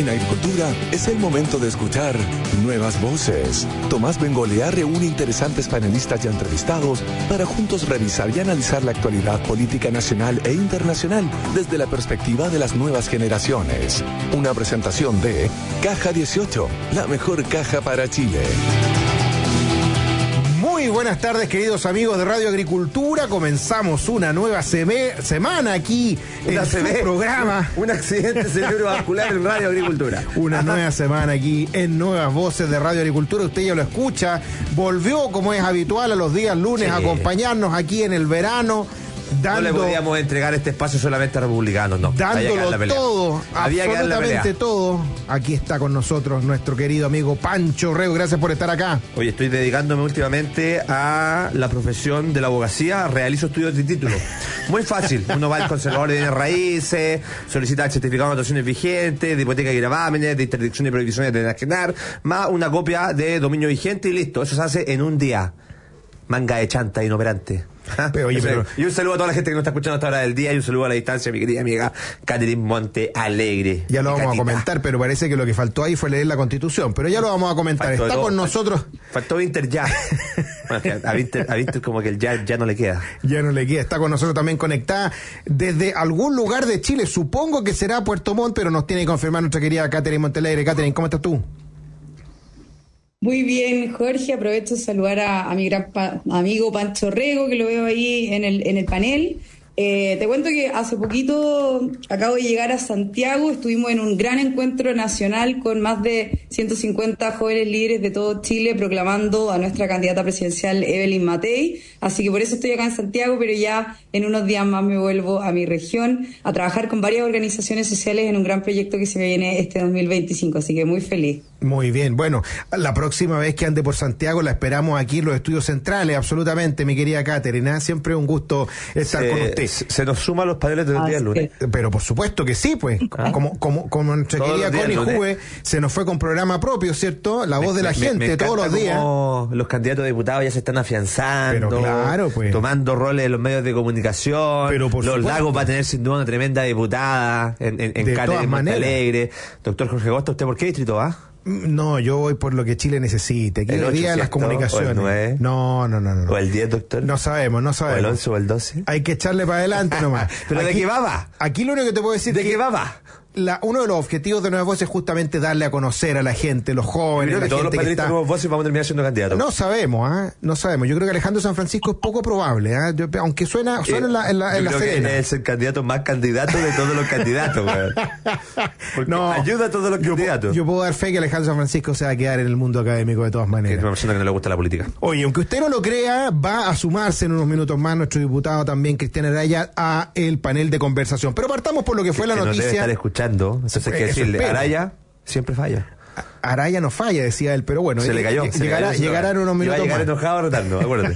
Agricultura es el momento de escuchar nuevas voces. Tomás Bengolea reúne interesantes panelistas y entrevistados para juntos revisar y analizar la actualidad política nacional e internacional desde la perspectiva de las nuevas generaciones. Una presentación de Caja 18, la mejor caja para Chile. Muy buenas tardes, queridos amigos de Radio Agricultura. Comenzamos una nueva semana aquí en su programa. Un accidente cerebrovascular en Radio Agricultura. Una nueva semana aquí en Nuevas Voces de Radio Agricultura. Usted ya lo escucha. Volvió, como es habitual, a los días lunes a acompañarnos aquí en el verano. No le podíamos entregar este espacio solamente a republicanos, no. Dándolo todo, absolutamente todo. Aquí está con nosotros nuestro querido amigo Pancho Rego. Gracias por estar acá. Oye, estoy dedicándome últimamente a la profesión de la abogacía. Realizo estudios de título. Muy fácil. Uno va al conservador de bienes raíces, solicita el certificado de anotaciones vigentes, de hipoteca y gravámenes, de interdicción y prohibiciones de enajenar, más una copia de dominio vigente y listo. Eso se hace en un día. Manga de chanta inoperante. Pero, y un saludo a toda la gente que nos está escuchando hasta ahora del día y un saludo a la distancia a mi querida amiga Catherine Monte Alegre. Ya lo vamos a comentar, pero parece que lo que faltó ahí fue leer la Constitución, pero ya lo vamos a comentar. Está con nosotros. Faltó Inter ya. Bueno, a Inter como que el ya no le queda. Ya no le queda. Está con nosotros también conectada desde algún lugar de Chile. Supongo que será Puerto Montt, pero nos tiene que confirmar nuestra querida Catherine Monte Alegre. Catherine, ¿cómo estás tú? Muy bien, Jorge, aprovecho de saludar a mi gran amigo Pancho Rego, que lo veo ahí en el panel. Te cuento que hace poquito acabo de llegar a Santiago, estuvimos en un gran encuentro nacional con más de 150 jóvenes líderes de todo Chile proclamando a nuestra candidata presidencial Evelyn Matei, así que por eso estoy acá en Santiago, pero ya en unos días más me vuelvo a mi región a trabajar con varias organizaciones sociales en un gran proyecto que se me viene este 2025, así que muy feliz. Muy bien, bueno, la próxima vez que ande por Santiago la esperamos aquí en los estudios centrales, absolutamente, mi querida Catherine, siempre un gusto estar con usted. Se nos suman los paneles del día lunes. Pero por supuesto que sí, pues, como nuestra querida Connie Juve se nos fue con programa propio, ¿cierto? La voz de la gente todos los días. Los candidatos a diputados ya se están afianzando, pero claro, pues, tomando roles en los medios de comunicación. Pero por los supuesto. Lagos va a tener sin duda una tremenda diputada en Catherine Monte Alegre. Doctor Jorge Gosta, ¿usted por qué distrito va? No, yo voy por lo que Chile necesite. Aquí hoy día las comunicaciones. ¿O el 9? No. ¿O el 10, doctor? No sabemos. ¿O el 11 o el 12? Hay que echarle para adelante nomás. ¿Pero aquí, de qué va? Aquí lo único que te puedo decir ¿De qué va? Uno de los objetivos de Nuevas Voces es justamente darle a conocer a la gente, los jóvenes, creo que la todos gente los panelistas de Nuevas Voces vamos a terminar siendo candidatos. No sabemos, no sabemos. Yo creo que Alejandro San Francisco es poco probable, aunque suena en la Serena. Es el candidato más candidato de todos los candidatos, no, ayuda a todos los candidatos. Yo puedo dar fe que Alejandro San Francisco se va a quedar en el mundo académico de todas maneras. Es una persona que no le gusta la política. Oye, aunque usted no lo crea, va a sumarse en unos minutos más nuestro diputado también, Cristian Araya, a el panel de conversación. Pero partamos por lo que fue la noticia. Nos debe estar escuchando. Entonces, que decirle, Araya siempre falla. Araya no falla, decía él, pero bueno, se le cayó. Llegará en unos minutos más. Va a llegar enojado rotando, acuérdate.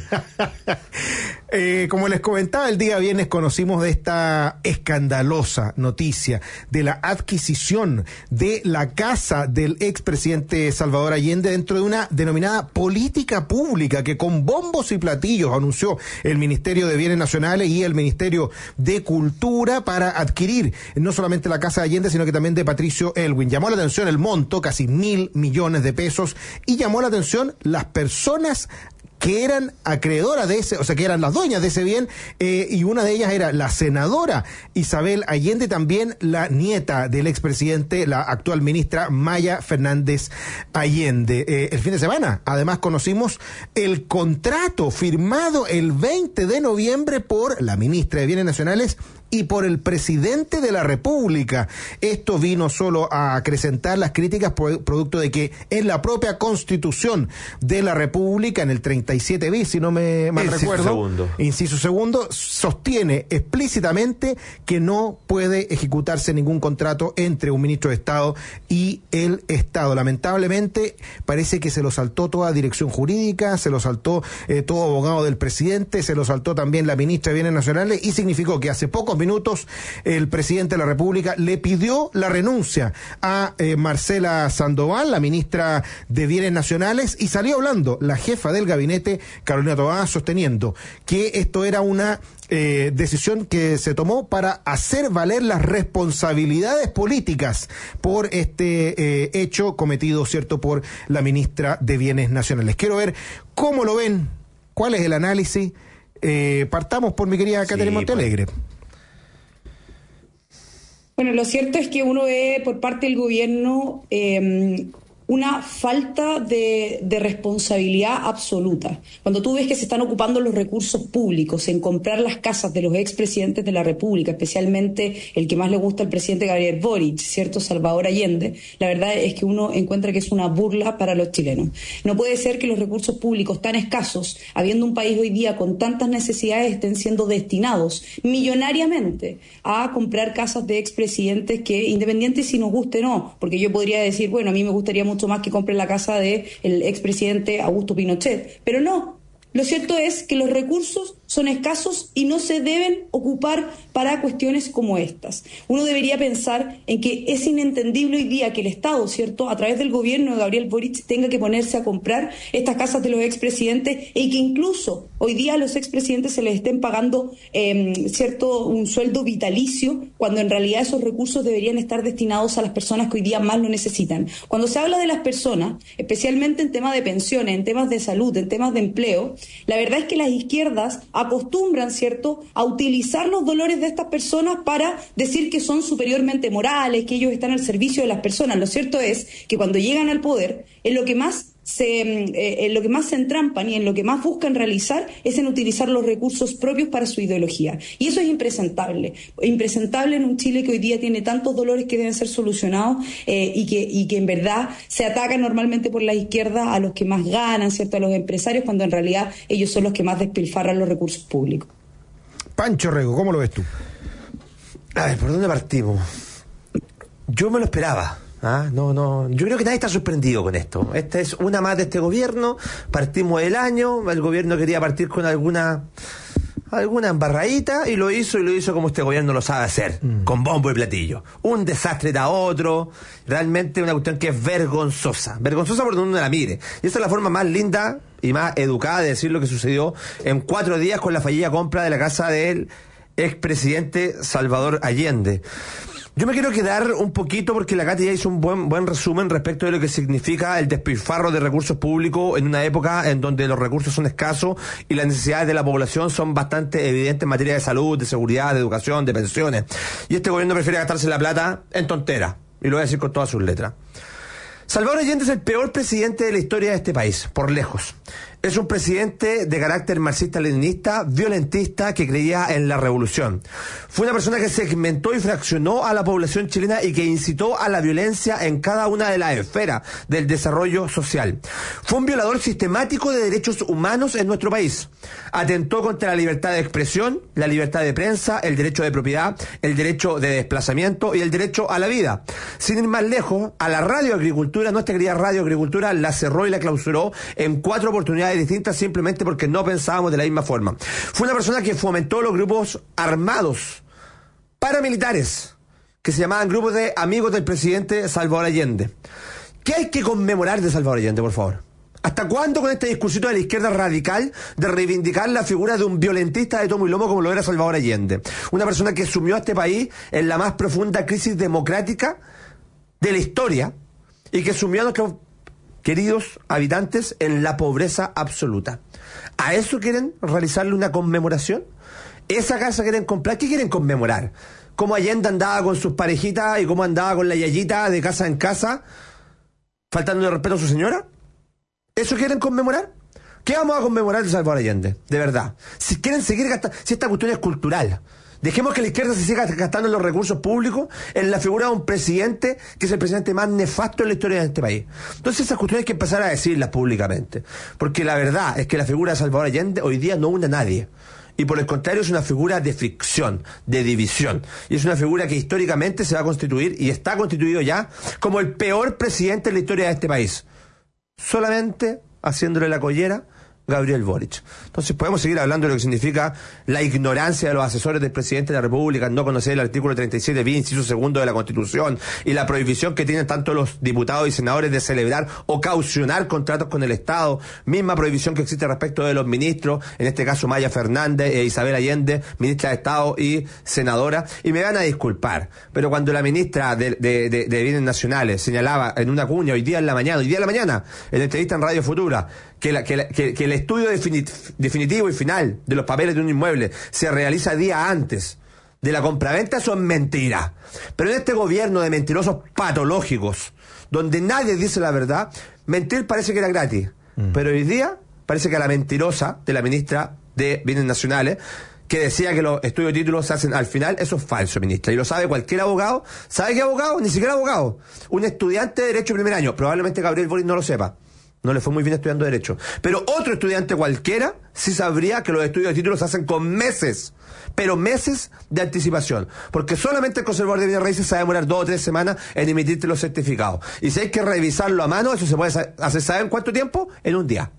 Como les comentaba, el día viernes conocimos de esta escandalosa noticia de la adquisición de la casa del expresidente Salvador Allende dentro de una denominada política pública que con bombos y platillos anunció el Ministerio de Bienes Nacionales y el Ministerio de Cultura para adquirir no solamente la casa de Allende, sino que también de Patricio Elwin. Llamó la atención el monto, casi 1.000 millones de pesos, y llamó la atención las personas que eran acreedoras de ese, o sea, que eran las dueñas de ese bien, y una de ellas era la senadora Isabel Allende, también la nieta del expresidente, la actual ministra Maya Fernández Allende. El fin de semana, además, conocimos el contrato firmado el 20 de noviembre por la ministra de Bienes Nacionales y por el presidente de la República. Esto vino solo a acrecentar las críticas producto de que en la propia Constitución de la República, en el 37 bis, si no me mal recuerdo, inciso segundo, sostiene explícitamente que no puede ejecutarse ningún contrato entre un ministro de Estado y el Estado. Lamentablemente, parece que se lo saltó toda dirección jurídica, se lo saltó todo abogado del presidente, se lo saltó también la ministra de Bienes Nacionales, y significó que hace pocos minutos, el presidente de la República le pidió la renuncia a Marcela Sandoval, la ministra de Bienes Nacionales, y salió hablando la jefa del gabinete, Carolina Toá, sosteniendo que esto era una decisión que se tomó para hacer valer las responsabilidades políticas por este hecho cometido, ¿cierto?, por la ministra de Bienes Nacionales. Quiero ver cómo lo ven, cuál es el análisis. Partamos por mi querida Caterina Montealegre. Bueno, lo cierto es que uno ve por parte del gobierno una falta de responsabilidad absoluta. Cuando tú ves que se están ocupando los recursos públicos en comprar las casas de los expresidentes de la República, especialmente el que más le gusta al presidente Gabriel Boric, ¿cierto?, Salvador Allende, la verdad es que uno encuentra que es una burla para los chilenos. No puede ser que los recursos públicos tan escasos, habiendo un país hoy día con tantas necesidades, estén siendo destinados millonariamente a comprar casas de expresidentes que, independiente si nos guste o no, porque yo podría decir, bueno, a mí me gustaría mucho más que compre la casa del expresidente Augusto Pinochet, pero no. Lo cierto es que los recursos son escasos y no se deben ocupar para cuestiones como estas. Uno debería pensar en que es inentendible hoy día que el Estado, ¿cierto?, a través del gobierno de Gabriel Boric, tenga que ponerse a comprar estas casas de los expresidentes y que incluso hoy día a los expresidentes se les estén pagando, ¿cierto?, un sueldo vitalicio, cuando en realidad esos recursos deberían estar destinados a las personas que hoy día más lo necesitan. Cuando se habla de las personas, especialmente en temas de pensiones, en temas de salud, en temas de empleo, la verdad es que las izquierdas acostumbran, ¿cierto?, a utilizar los dolores de estas personas para decir que son superiormente morales, que ellos están al servicio de las personas. Lo cierto es que cuando llegan al poder, en lo que más se entrampan y en lo que más buscan realizar es en utilizar los recursos propios para su ideología. Y eso es impresentable en un Chile que hoy día tiene tantos dolores que deben ser solucionados y que en verdad se atacan normalmente por la izquierda a los que más ganan, ¿cierto?, a los empresarios, cuando en realidad ellos son los que más despilfarran los recursos públicos. Pancho Rego, ¿cómo lo ves tú? A ver, ¿por dónde partimos? Yo me lo esperaba. No, yo creo que nadie está sorprendido con esto. Esta es una más de este gobierno. Partimos el año, el gobierno quería partir con alguna embarradita y lo hizo como este gobierno lo sabe hacer, con bombo y platillo. Un desastre da otro, realmente una cuestión que es vergonzosa por donde uno la mire. Y esa es la forma más linda y más educada de decir lo que sucedió en 4 días con la fallida compra de la casa del expresidente Salvador Allende. Yo me quiero quedar un poquito porque la Katy ya hizo un buen resumen respecto de lo que significa el despilfarro de recursos públicos en una época en donde los recursos son escasos y las necesidades de la población son bastante evidentes en materia de salud, de seguridad, de educación, de pensiones. Y este gobierno prefiere gastarse la plata en tonteras, y lo voy a decir con todas sus letras. Salvador Allende es el peor presidente de la historia de este país, por lejos. Es un presidente de carácter marxista-leninista, violentista, que creía en la revolución. Fue una persona que segmentó y fraccionó a la población chilena y que incitó a la violencia en cada una de las esferas del desarrollo social. Fue un violador sistemático de derechos humanos en nuestro país. Atentó contra la libertad de expresión, la libertad de prensa, el derecho de propiedad, el derecho de desplazamiento y el derecho a la vida. Sin ir más lejos, a la radioagricultura, nuestra querida radioagricultura, la cerró y la clausuró en 4 oportunidades distintas simplemente porque no pensábamos de la misma forma. Fue una persona que fomentó los grupos armados paramilitares que se llamaban grupos de amigos del presidente Salvador Allende. ¿Qué hay que conmemorar de Salvador Allende, por favor? ¿Hasta cuándo con este discursito de la izquierda radical de reivindicar la figura de un violentista de tomo y lomo como lo era Salvador Allende? Una persona que sumió a este país en la más profunda crisis democrática de la historia y que sumió a nuestros queridos habitantes en la pobreza absoluta. ¿A eso quieren realizarle una conmemoración? ¿Esa casa quieren comprar? ¿Qué quieren conmemorar? ¿Cómo Allende andaba con sus parejitas y cómo andaba con la yayita de casa en casa, faltando de respeto a su señora? ¿Eso quieren conmemorar? ¿Qué vamos a conmemorar de Salvador Allende? De verdad. Si quieren seguir gastando, si esta cuestión es cultural, dejemos que la izquierda se siga gastando en los recursos públicos en la figura de un presidente que es el presidente más nefasto en la historia de este país. Entonces esas cuestiones hay que empezar a decirlas públicamente. Porque la verdad es que la figura de Salvador Allende hoy día no une a nadie. Y por el contrario es una figura de fricción, de división. Y es una figura que históricamente se va a constituir y está constituido ya como el peor presidente en la historia de este país. Solamente haciéndole la collera Gabriel Boric. Entonces podemos seguir hablando de lo que significa la ignorancia de los asesores del presidente de la República, no conocer el artículo 37 bis, inciso segundo de la Constitución, y la prohibición que tienen tanto los diputados y senadores de celebrar o caucionar contratos con el Estado, misma prohibición que existe respecto de los ministros, en este caso Maya Fernández e Isabel Allende, ministra de Estado y senadora. Y me van a disculpar, pero cuando la ministra de Bienes Nacionales señalaba en una cuña hoy día en la mañana, en la entrevista en Radio Futura, que el estudio definitivo y final de los papeles de un inmueble se realiza día antes de la compraventa, eso es mentira. Pero en este gobierno de mentirosos patológicos, donde nadie dice la verdad, mentir parece que era gratis. Pero hoy día parece que a la mentirosa de la ministra de Bienes Nacionales, que decía que los estudios de títulos se hacen al final, eso es falso, ministra. Y lo sabe cualquier abogado. ¿Sabe qué abogado? Ni siquiera abogado. Un estudiante de Derecho de primer año. Probablemente Gabriel Boric no lo sepa. No le fue muy bien estudiando Derecho. Pero otro estudiante cualquiera sí sabría que los estudios de títulos se hacen con meses. Pero meses de anticipación. Porque solamente el conservador de bienes raíces se va a demorar 2 o 3 semanas en emitirte los certificados. Y si hay que revisarlo a mano, eso se puede hacer, ¿saben cuánto tiempo? En un día.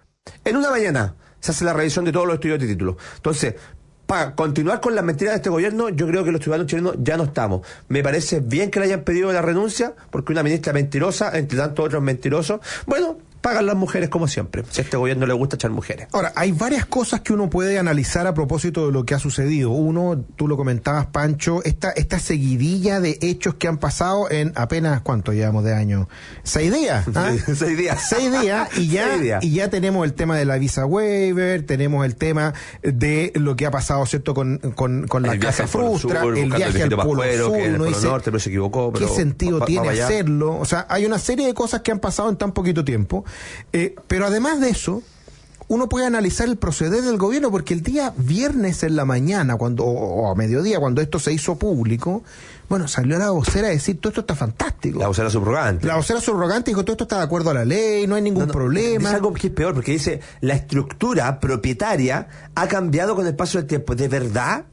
En una mañana se hace la revisión de todos los estudios de títulos. Entonces, para continuar con las mentiras de este gobierno, yo creo que los ciudadanos chilenos ya no estamos. Me parece bien que le hayan pedido la renuncia, porque una ministra mentirosa, entre tantos otros mentirosos, bueno, pagan las mujeres como siempre. Si a este gobierno le gusta echar mujeres. Ahora, hay varias cosas que uno puede analizar a propósito de lo que ha sucedido. Uno, tú lo comentabas, Pancho, esta seguidilla de hechos que han pasado en apenas, ¿cuánto llevamos de año? 6 días. ¿Ah? 6 días. 6 días y ya tenemos el tema de la visa waiver, tenemos el tema de lo que ha pasado, ¿cierto? Con la Casa Frustra, el viaje al Polo Sur, uno dice, norte, pero se equivocó. ¿qué sentido tiene hacerlo? O sea, hay una serie de cosas que han pasado en tan poquito tiempo. Pero además de eso, uno puede analizar el proceder del gobierno, porque el día viernes en la mañana, o a mediodía, cuando esto se hizo público, bueno, salió la vocera a decir, todo esto está fantástico. La vocera subrogante. La vocera subrogante dijo, todo esto está de acuerdo a la ley, no hay ningún problema. Es algo que es peor, porque dice, la estructura propietaria ha cambiado con el paso del tiempo. ¿De verdad?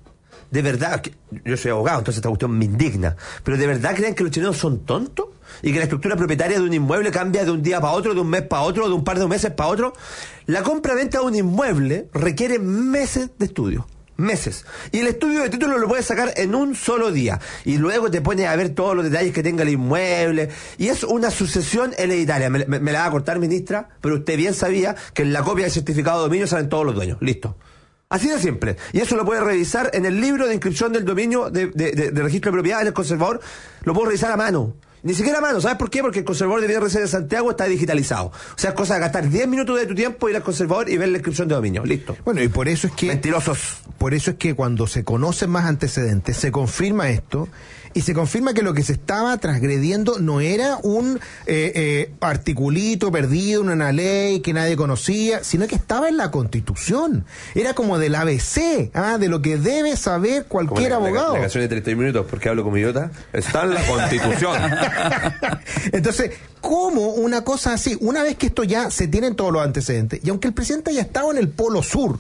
Yo soy abogado, entonces esta cuestión me indigna. ¿Pero de verdad creen que los chilenos son tontos? ¿Y que la estructura propietaria de un inmueble cambia de un día para otro, de un mes para otro, de un par de meses para otro? La compra-venta de un inmueble requiere meses de estudio. Meses. Y el estudio de título lo puedes sacar en un solo día. Y luego te pones a ver todos los detalles que tenga el inmueble. Y es una sucesión hereditaria. Me la va a cortar, ministra, pero usted bien sabía que en la copia del certificado de dominio salen todos los dueños. Listo. Así de simple. Y eso lo puede revisar en el libro de inscripción del dominio de registro de propiedad en el conservador. Lo puedo revisar a mano. Ni siquiera a mano. ¿Sabes por qué? Porque el conservador de bienes raíces de Santiago está digitalizado. O sea, es cosa de gastar 10 minutos de tu tiempo, ir al conservador y ver la inscripción de dominio. Listo. Bueno, y por eso es que... Mentirosos. Por eso es que cuando se conocen más antecedentes, se confirma esto, y se confirma que lo que se estaba transgrediendo no era un articulito perdido en una ley que nadie conocía, sino que estaba en la Constitución. Era como del ABC, de lo que debe saber cualquier abogado. La canción de 31 minutos, porque hablo como idiota, está en la Constitución. Entonces, ¿cómo una cosa así? Una vez que esto ya se tienen todos los antecedentes, y aunque el presidente haya estado en el Polo Sur,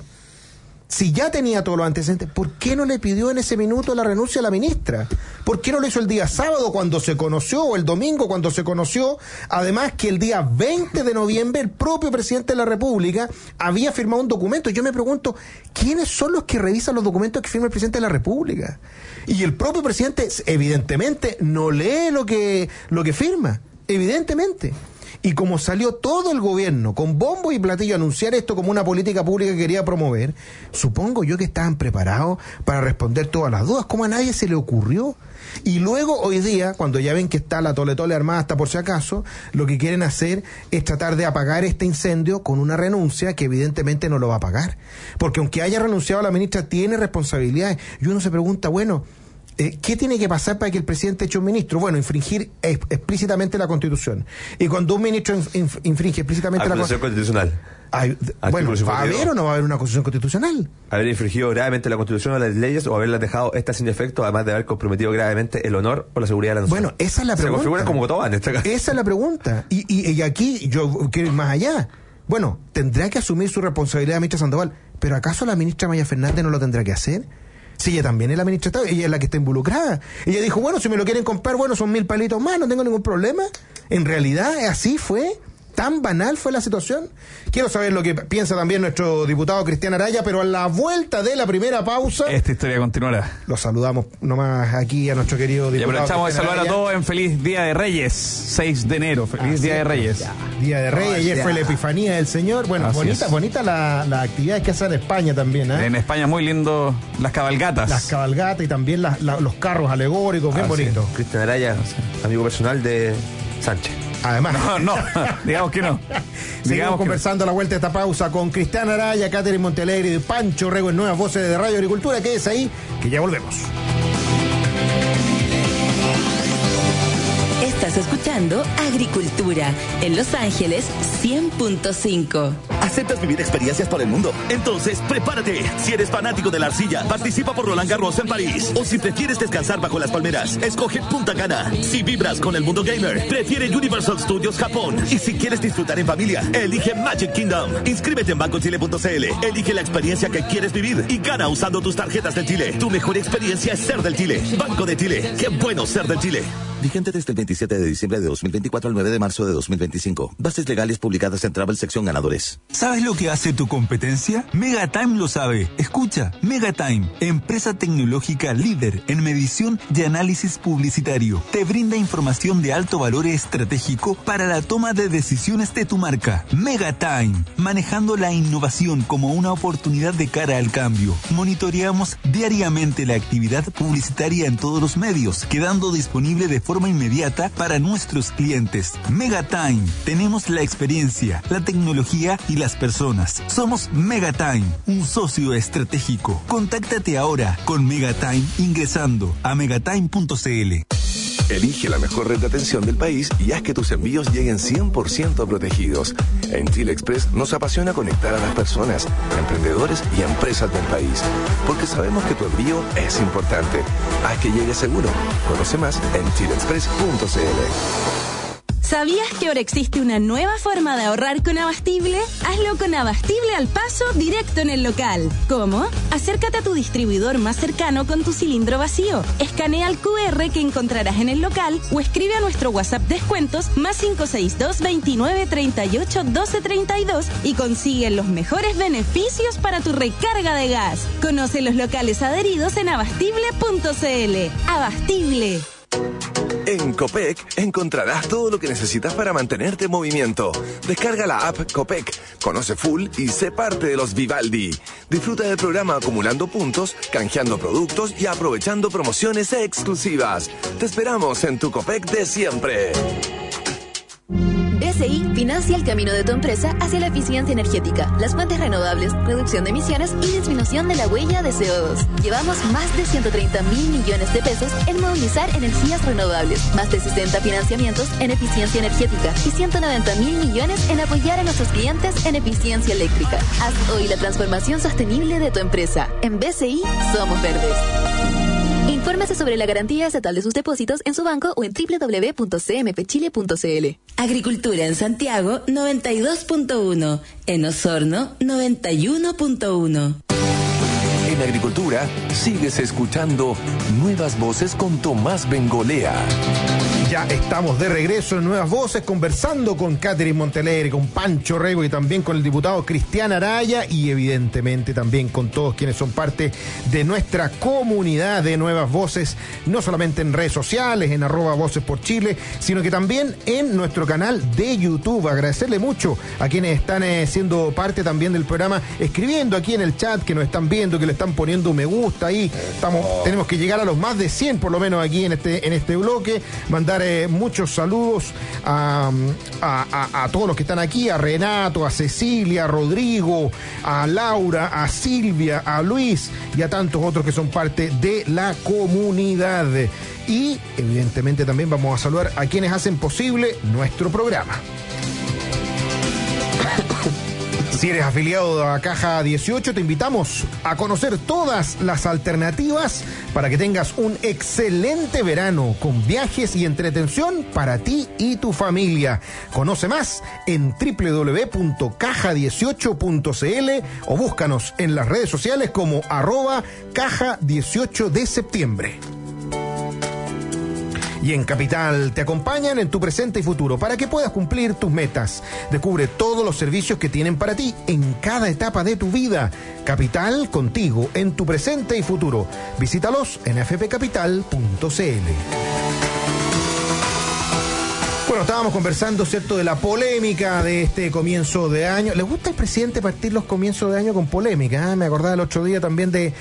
si ya tenía todos los antecedentes, ¿por qué no le pidió en ese minuto la renuncia a la ministra? ¿Por qué no lo hizo el día sábado cuando se conoció, o el domingo cuando se conoció? Además que el día 20 de noviembre el propio presidente de la República había firmado un documento. Yo me pregunto, ¿quiénes son los que revisan los documentos que firma el presidente de la República? Y el propio presidente evidentemente no lee lo que firma, evidentemente. Y como salió todo el gobierno con bombo y platillo a anunciar esto como una política pública que quería promover, supongo yo que estaban preparados para responder todas las dudas. ¿Cómo a nadie se le ocurrió? Y luego hoy día, cuando ya ven que está la tole armada hasta por si acaso, lo que quieren hacer es tratar de apagar este incendio con una renuncia que evidentemente no lo va a apagar. Porque aunque haya renunciado la ministra, tiene responsabilidades. Y uno se pregunta, bueno, ¿qué tiene que pasar para que el presidente eche un ministro? Bueno, infringir explícitamente la Constitución. Y cuando un ministro infringe explícitamente la Constitución constitucional. Bueno, ¿va a haber o no va a haber una Constitución constitucional? Haber infringido gravemente la Constitución o las leyes, o haberlas dejado estas sin efecto, además de haber comprometido gravemente el honor o la seguridad de la nación. Bueno, esa es la pregunta. Se configura como todo en este caso. Esa es la pregunta. Y aquí yo quiero ir más allá. Bueno, tendrá que asumir su responsabilidad la ministra Sandoval, pero ¿acaso la ministra Maya Fernández no lo tendrá que hacer? Si ella también es la ministra de Estado, ella es la que está involucrada. Ella dijo, bueno, si me lo quieren comprar, bueno, son 1000 palitos más, no tengo ningún problema. En realidad, así fue. ¿Tan banal fue la situación? Quiero saber lo que piensa también nuestro diputado Cristian Araya, pero a la vuelta de la primera pausa... Esta historia continuará. Lo saludamos nomás aquí a nuestro querido diputado. Y aprovechamos de Cristian saludar Araya. a todos en feliz Día de Reyes, 6 de enero. Feliz Día de Reyes. Día de Reyes, ayer fue la Epifanía del Señor. Bueno, Así es. bonita la actividad que hacen en España también, ¿eh? En España muy lindo las cabalgatas. Las cabalgatas y también los carros alegóricos, bien bonitos. Cristian Araya, amigo personal de Sánchez. Además, No, digamos que no. seguimos conversando a la vuelta de esta pausa con Cristian Araya, Catherine Montealegre y Pancho Rego en Nuevas Voces de Radio Agricultura. Quédese ahí, que ya volvemos. Estás escuchando Agricultura en Los Ángeles 100.5. ¿Aceptas vivir experiencias por el mundo? Entonces, prepárate. Si eres fanático de la arcilla, participa por Roland Garros en París. O si prefieres descansar bajo las palmeras, escoge Punta Cana. Si vibras con el mundo gamer, prefiere Universal Studios Japón. Y si quieres disfrutar en familia, elige Magic Kingdom. Inscríbete en bancochile.cl. Elige la experiencia que quieres vivir y gana usando tus tarjetas del Chile. Tu mejor experiencia es ser del Chile. Banco de Chile. Qué bueno ser del Chile. Vigente desde el 27 de diciembre de 2024 al 9 de marzo de 2025. Bases legales publicadas en Travel Sección Ganadores. ¿Sabes lo que hace tu competencia? Megatime lo sabe. Escucha, Megatime, empresa tecnológica líder en medición y análisis publicitario. Te brinda información de alto valor estratégico para la toma de decisiones de tu marca. Megatime, manejando la innovación como una oportunidad de cara al cambio. Monitoreamos diariamente la actividad publicitaria en todos los medios, quedando disponible de forma inmediata para nuestros clientes. Megatime, tenemos la experiencia, la tecnología y las personas. Somos Megatime, un socio estratégico. Contáctate ahora con Megatime ingresando a megatime.cl. Elige la mejor red de atención del país y haz que tus envíos lleguen 100% protegidos. En Chile Express nos apasiona conectar a las personas, emprendedores y empresas del país, porque sabemos que tu envío es importante. Haz que llegue seguro. Conoce más en chileexpress.cl. ¿Sabías que ahora existe una nueva forma de ahorrar con Abastible? Hazlo con Abastible al paso, directo en el local. ¿Cómo? Acércate a tu distribuidor más cercano con tu cilindro vacío. Escanea el QR que encontrarás en el local o escribe a nuestro WhatsApp descuentos +562 29 38 12 32 y consigue los mejores beneficios para tu recarga de gas. Conoce los locales adheridos en abastible.cl. Abastible. En Copec encontrarás todo lo que necesitas para mantenerte en movimiento. Descarga la app Copec, conoce full y sé parte de los Vivaldi. Disfruta del programa acumulando puntos, canjeando productos y aprovechando promociones exclusivas. Te esperamos en tu Copec de siempre. BCI financia el camino de tu empresa hacia la eficiencia energética, las fuentes renovables, reducción de emisiones y disminución de la huella de CO2. Llevamos más de 130 mil millones de pesos en movilizar energías renovables, más de 60 financiamientos en eficiencia energética y 190 mil millones en apoyar a nuestros clientes en eficiencia eléctrica. Haz hoy la transformación sostenible de tu empresa. En BCI somos verdes. Infórmese sobre la garantía estatal de sus depósitos en su banco o en www.cmpchile.cl. Agricultura en Santiago 92.1, en Osorno 91.1. En Agricultura sigues escuchando Nuevas Voces con Tomás Bengolea. Ya estamos de regreso en Nuevas Voces, conversando con Catherine Montealegre, con Pancho Rego y también con el diputado Cristian Araya y evidentemente también con todos quienes son parte de nuestra comunidad de Nuevas Voces, no solamente en redes sociales, en @Voces por Chile, sino que también en nuestro canal de YouTube. Agradecerle mucho a quienes están siendo parte también del programa, escribiendo aquí en el chat, que nos están viendo, que le están poniendo me gusta ahí. Tenemos que llegar a los más de 100 por lo menos aquí en este bloque. Mandar muchos saludos a todos los que están aquí, a Renato, a Cecilia, a Rodrigo, a Laura, a Silvia, a Luis y a tantos otros que son parte de la comunidad. Y evidentemente también vamos a saludar a quienes hacen posible nuestro programa. Si eres afiliado a Caja 18, te invitamos a conocer todas las alternativas para que tengas un excelente verano con viajes y entretención para ti y tu familia. Conoce más en www.caja18.cl o búscanos en las redes sociales como @Caja18 de septiembre. y en Capital te acompañan en tu presente y futuro para que puedas cumplir tus metas. Descubre todos los servicios que tienen para ti en cada etapa de tu vida. Capital, contigo en tu presente y futuro. Visítalos en fpcapital.cl. Bueno, estábamos conversando, ¿cierto?, de la polémica de este comienzo de año. ¿Le gusta al presidente partir los comienzos de año con polémica? Me acordaba el otro día también de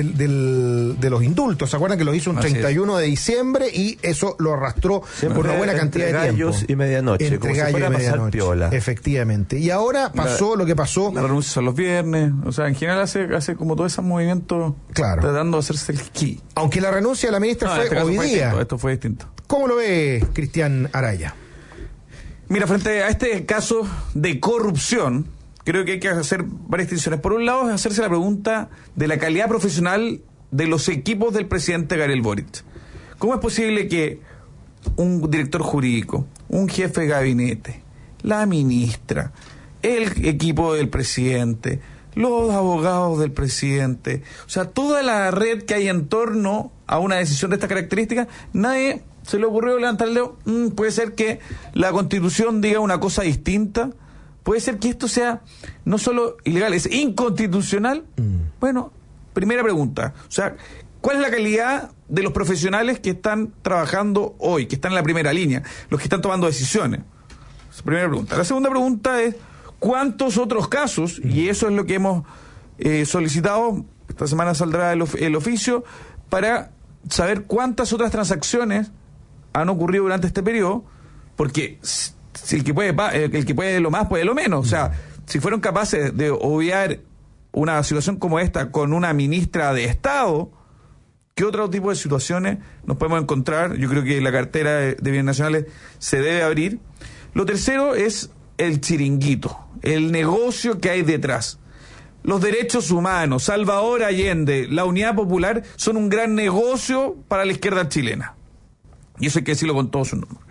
los indultos. ¿Se acuerdan que lo hizo un 31 de diciembre y eso lo arrastró por una buena cantidad de tiempo? Gallos y medianoche. Entre como gallo si fuera y a pasar medianoche. piola. Efectivamente. Y ahora pasó lo que pasó. La renuncia son los viernes. O sea, en general hace como todo ese movimiento. Claro. Tratando de hacerse el esquí. Aunque la renuncia de la ministra No, fue en este caso hoy fue día. distinto, esto fue distinto. ¿Cómo lo ve Cristian Araya? Mira, frente a este caso de corrupción, creo que hay que hacer varias distinciones. Por un lado, es hacerse la pregunta de la calidad profesional de los equipos del presidente Gabriel Boric. ¿Cómo es posible que un director jurídico, un jefe de gabinete, la ministra, el equipo del presidente, los abogados del presidente, o sea, toda la red que hay en torno a una decisión de estas características, nadie se le ocurrió levantar el dedo? Puede ser que la Constitución diga una cosa distinta, puede ser que esto sea no solo ilegal, es inconstitucional. Bueno, primera pregunta, o sea, ¿cuál es la calidad de los profesionales que están trabajando hoy, que están en la primera línea, los que están tomando decisiones? Esa primera pregunta. La segunda pregunta es, ¿cuántos otros casos? Y eso es lo que hemos solicitado, esta semana saldrá el oficio, para saber cuántas otras transacciones han ocurrido durante este periodo, porque si el que puede lo más, puede lo menos. O sea, si fueron capaces de obviar una situación como esta con una ministra de Estado, ¿qué otro tipo de situaciones nos podemos encontrar? Yo creo que la cartera de bienes nacionales se debe abrir. Lo tercero es el chiringuito, el negocio que hay detrás. Los derechos humanos, Salvador Allende, la Unidad Popular son un gran negocio para la izquierda chilena. Y eso hay que decirlo con todos sus nombres.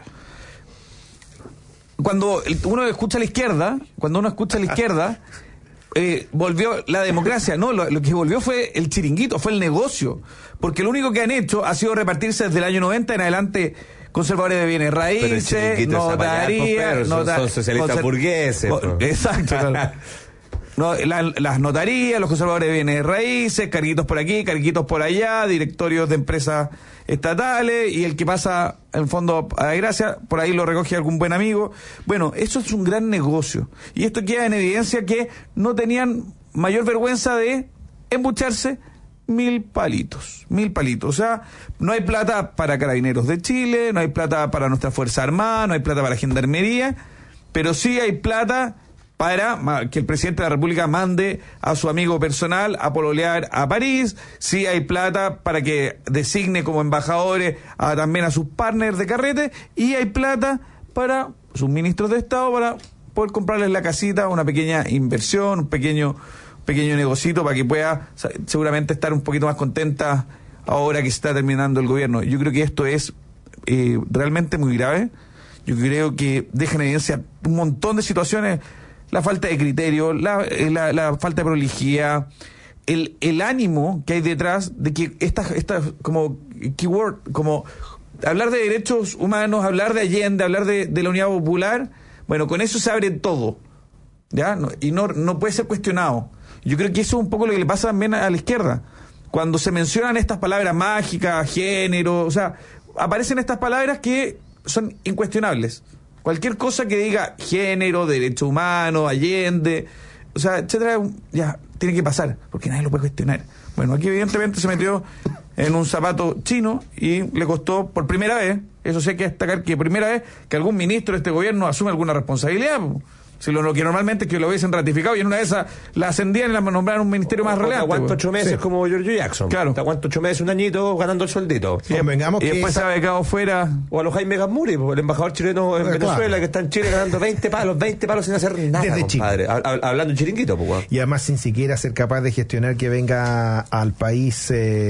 Cuando uno escucha a la izquierda, volvió la democracia. No, lo que volvió fue el chiringuito, fue el negocio. Porque lo único que han hecho ha sido repartirse desde el año 90 en adelante conservadores de bienes raíces, notarías, son socialistas burgueses. Exacto. No, las notarías, los conservadores de bienes raíces, carguitos por aquí, carguitos por allá, directorios de empresas estatales, y el que pasa, en fondo, a la gracia, por ahí lo recoge algún buen amigo. Bueno, eso es un gran negocio. Y esto queda en evidencia que no tenían mayor vergüenza de embucharse 1.000 palitos. O sea, no hay plata para Carabineros de Chile, no hay plata para nuestra Fuerza Armada, no hay plata para Gendarmería, pero sí hay plata para que el presidente de la República mande a su amigo personal a pololear a París. Sí hay plata para que designe como embajadores también a sus partners de carrete, y hay plata para sus ministros de Estado para poder comprarles la casita, una pequeña inversión, un pequeño negocito para que pueda seguramente estar un poquito más contenta ahora que se está terminando el gobierno. Yo creo que esto es realmente muy grave. Yo creo que deja en evidencia un montón de situaciones: la falta de criterio, la falta de prolijidad, el ánimo que hay detrás de que estas como keyword, como hablar de derechos humanos, hablar de Allende, hablar de la Unidad Popular, bueno, con eso se abre todo, ¿ya? Y no puede ser cuestionado. Yo creo que eso es un poco lo que le pasa también a la izquierda. Cuando se mencionan estas palabras mágicas, género, o sea, aparecen estas palabras que son incuestionables. Cualquier cosa que diga género, derecho humano, Allende, o sea, etcétera, ya tiene que pasar, porque nadie lo puede cuestionar. Bueno, aquí evidentemente se metió en un zapato chino y le costó por primera vez, eso sí hay que destacar, que primera vez que algún ministro de este gobierno asume alguna responsabilidad. Si lo que normalmente es que lo hubiesen ratificado y en una de esas la ascendían y la nombraron un ministerio más relevante. Aguanto 8 meses, sí, como Giorgio Jackson. Claro. Te aguanto 8 meses, un añito ganando el sueldito. Sí, y después se ha becado fuera. O a los Jaime Gamuri, el embajador chileno en Venezuela, que está en Chile ganando 20 palos sin hacer nada, desde compadre. Hablando en chiringuito, pues. Y además sin siquiera ser capaz de gestionar que venga al país,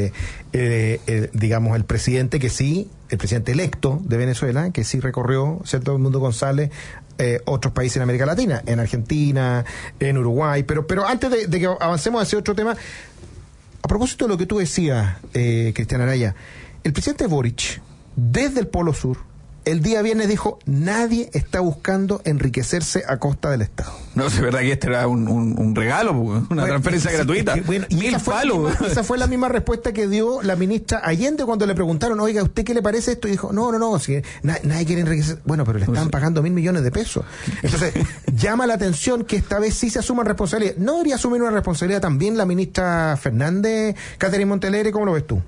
digamos, el presidente que sí, el presidente electo de Venezuela, que sí recorrió, ¿cierto?, Edmundo González, otros países en América Latina, en Argentina, en Uruguay, pero antes de que avancemos hacia otro tema, a propósito de lo que tú decías, Cristian Araya, el presidente Boric desde el Polo Sur, el día viernes dijo: nadie está buscando enriquecerse a costa del Estado. No, es verdad que este era un regalo, una transferencia gratuita. Mil palos. Esa fue la misma respuesta que dio la ministra Allende cuando le preguntaron: oiga, ¿a usted qué le parece esto? Y dijo: no, si nadie quiere enriquecerse. Bueno, pero le estaban pagando 1.000 millones de pesos. Entonces, llama la atención que esta vez sí se asuman responsabilidad. ¿No debería asumir una responsabilidad también la ministra Fernández, Catherine Montealegre? ¿Cómo lo ves tú?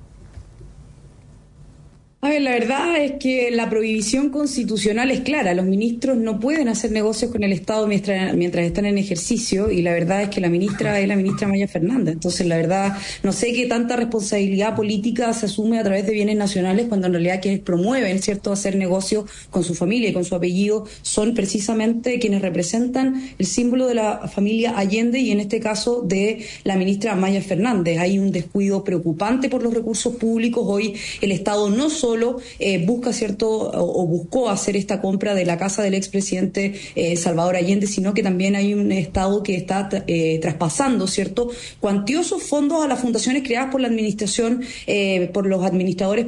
A ver, la verdad es que la prohibición constitucional es clara. Los ministros no pueden hacer negocios con el Estado mientras están en ejercicio, y la verdad es que la ministra es la ministra Maya Fernández. Entonces, la verdad, no sé qué tanta responsabilidad política se asume a través de bienes nacionales cuando en realidad quienes promueven, ¿cierto?, hacer negocios con su familia y con su apellido son precisamente quienes representan el símbolo de la familia Allende y en este caso de la ministra Maya Fernández. Hay un descuido preocupante por los recursos públicos. Hoy el Estado no solo busca, ¿cierto?, o buscó hacer esta compra de la casa del expresidente Salvador Allende, sino que también hay un Estado que está traspasando, ¿cierto?, cuantiosos fondos a las fundaciones creadas por la administración, por los administradores,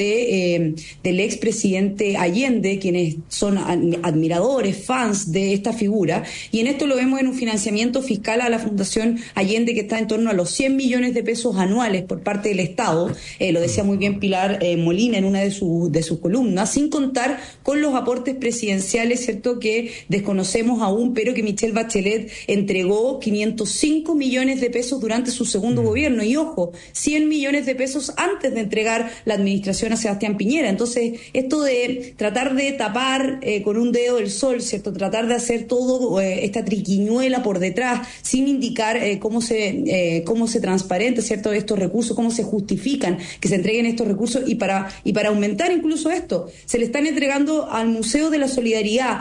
del expresidente Allende, quienes son admiradores, fans de esta figura, y en esto lo vemos en un financiamiento fiscal a la Fundación Allende que está en torno a los 100 millones de pesos anuales por parte del Estado. Lo decía muy bien Pilar Molina en una de sus columnas, sin contar con los aportes presidenciales, ¿cierto?, que desconocemos aún, pero que Michelle Bachelet entregó 505 millones de pesos durante su segundo gobierno, y ojo, 100 millones de pesos antes de entregar la administración a Sebastián Piñera. Entonces, esto de tratar de tapar con un dedo el sol, ¿cierto?, tratar de hacer todo esta triquiñuela por detrás, sin indicar cómo se transparenta, ¿cierto?, estos recursos, cómo se justifican que se entreguen estos recursos, y para aumentar incluso esto, se le están entregando al Museo de la Solidaridad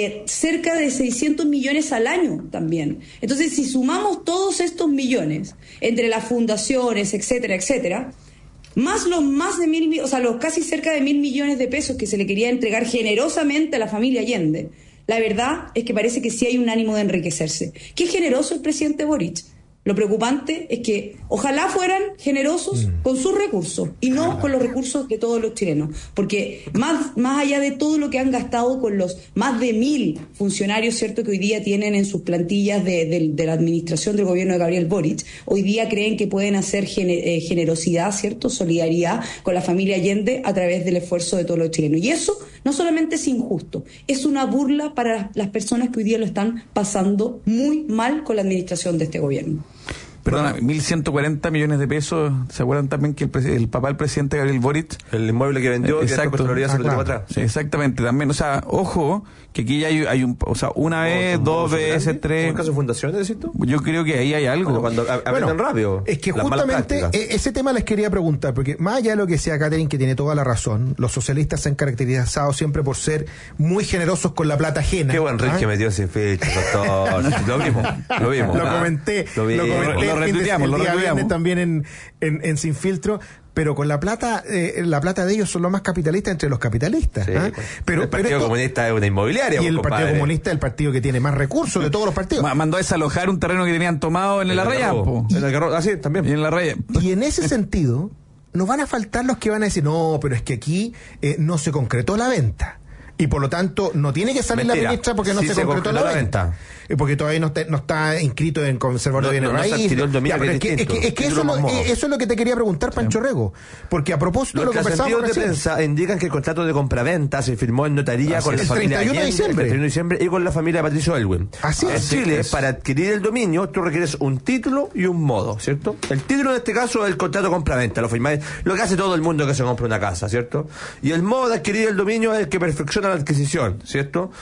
cerca de 600 millones al año también. Entonces, si sumamos todos estos millones entre las fundaciones, etcétera, más los los casi cerca de 1.000 millones de pesos que se le quería entregar generosamente a la familia Allende, la verdad es que parece que sí hay un ánimo de enriquecerse. Qué generoso el presidente Boric. Lo preocupante es que ojalá fueran generosos con sus recursos y no con los recursos de todos los chilenos, porque más allá de todo lo que han gastado con los más de 1.000 funcionarios, ¿cierto?, que hoy día tienen en sus plantillas de la administración del gobierno de Gabriel Boric, hoy día creen que pueden hacer generosidad, ¿cierto?, solidaridad con la familia Allende a través del esfuerzo de todos los chilenos. Y eso no solamente es injusto, es una burla para las personas que hoy día lo están pasando muy mal con la administración de este gobierno. Perdona, 1.140 millones de pesos. ¿Se acuerdan también que el papá del presidente Gabriel Boric, el inmueble que vendió, exacto, que se lo llevó atrás? Sí, exactamente, también, o sea, ojo, que aquí ya hay una vez, dos veces, tres. ¿En caso de fundaciones, decís tú? Yo creo que ahí hay algo. Pero cuando aprenden rápido. Es que justamente ese tema les quería preguntar, porque más allá de lo que decía Catherine, que tiene toda la razón, los socialistas se han caracterizado siempre por ser muy generosos con la plata ajena. Qué buen Rick que metió ese filtro, doctor. Lo vimos. Lo comenté. Lo retuiteamos también en Sin Filtro, pero con la plata de ellos son los más capitalistas entre los capitalistas. Sí, pero el Partido Comunista es una inmobiliaria. Y el Partido Comunista es el partido que tiene más recursos de todos los partidos. Mandó a desalojar un terreno que tenían tomado en el Arrayán. Sí, también. Y en la Raya. Y en ese sentido, nos van a faltar los que van a decir: no, pero es que aquí no se concretó la venta. Y por lo tanto, no tiene que salir la ministra porque no se concretó la venta. Porque todavía no está inscrito en conservador de bienes raíces. Eso es lo que te quería preguntar, Pancho Rego. Porque a propósito de lo que conversamos de prensa indican que el contrato de compraventa se firmó en notaría con la familia Allende, el 31 de diciembre y con la familia Patricio Elwin. Así es. En Chile, para adquirir el dominio, tú requieres un título y un modo, ¿cierto? El título en este caso es el contrato de compraventa, lo firmáis, lo que hace todo el mundo que se compra una casa, ¿cierto? Y el modo de adquirir el dominio es el que perfecciona la adquisición, ¿cierto?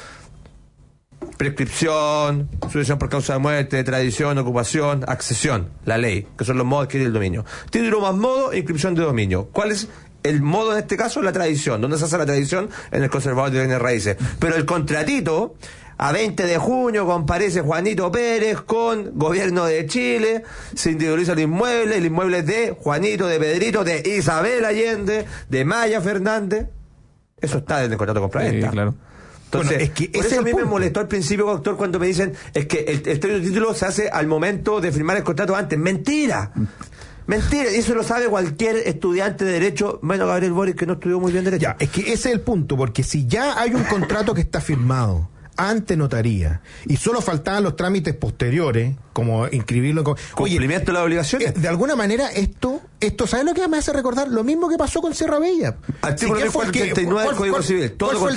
Prescripción, sucesión por causa de muerte, tradición, ocupación, accesión, la ley, que son los modos de adquirir el dominio. Título más modo, inscripción de dominio. ¿Cuál es el modo en este caso? La tradición. ¿Dónde se hace la tradición? En el conservador de bienes raíces. Pero el contratito, a 20 de junio comparece Juanito Pérez con Gobierno de Chile, se individualiza el inmueble es de Juanito, de Pedrito, de Isabel Allende, de Maya Fernández. Eso está en el contrato de compraventa. Sí, claro. Entonces, bueno, es que por eso a mí me molestó al principio, doctor, cuando me dicen es que el título se hace al momento de firmar el contrato antes. ¡Mentira! Mentira, y eso lo sabe cualquier estudiante de Derecho, menos Gabriel Boric, que no estudió muy bien Derecho. Ya, es que ese es el punto, porque si ya hay un contrato que está firmado ante notaría y solo faltaban los trámites posteriores, como inscribirlo en... Cumplimiento de las obligaciones. De alguna manera esto, ¿sabes lo que me hace recordar? Lo mismo que pasó con Sierra Bella. Artículo 439 del Código Civil.